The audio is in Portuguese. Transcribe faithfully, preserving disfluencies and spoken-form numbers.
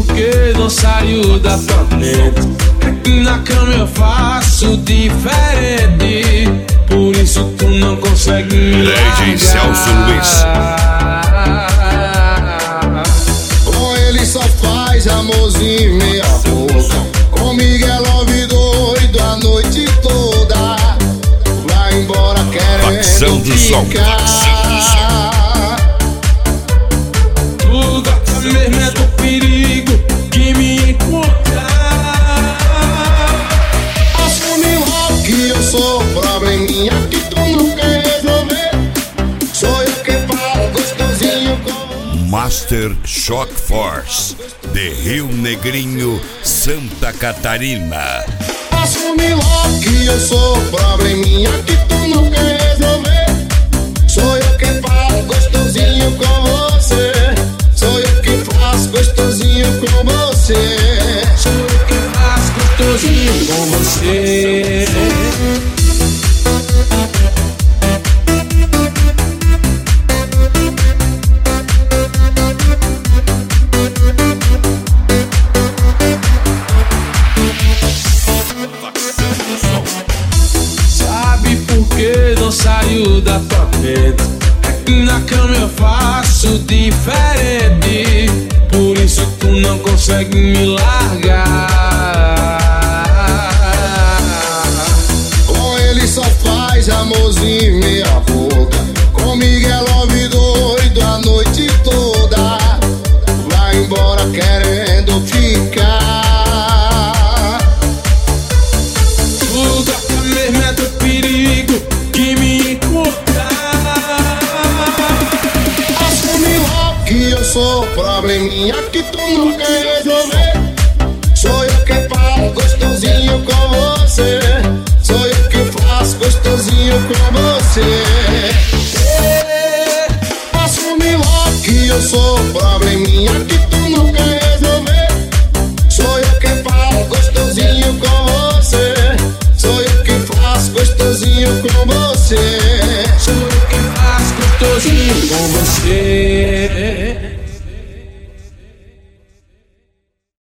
porque não saio da tua mente. Aqui na cama eu faço diferente, por isso tu não consegue me largar. D J Celso Luiz. Com ele só faz amorzinho meia boca. Comigo é love doido a noite toda. Vai embora Facção querendo do som. ficar. Tu gosta mesmo é do perigo que me encontrar. Assume logo que eu sou probleminha que tu não quer resolver. Sou eu que falo gostosinho com Master Shock Force, de Rio Negrinho, Santa Catarina. Assume logo que eu sou probleminha que tu não quer resolver. Sou eu que falo gostosinho com você. Sou eu que faço gostosinho com você. Sou eu que faço gostosinho com você. Sabe por que não saio da tua mente? Aqui na cama eu faço diferente, por isso tu não consegue me largar. Com ele só faz amorzinho meia boca. Comigo é love doido a noite toda. Vai embora querendo ficar. Tu gosta mesmo é do perigo que me encontrar. Assume logo que eu sou probleminha que tu não quer resolver. Sou eu que falo gostosinho com você. Sou eu que faço gostosinho com você. Assume logo que eu sou probleminha que tu não quer resolver. Sou eu que falo gostosinho com você. Sou eu que faço gostosinho com você. Sou eu que faço gostosinho com você.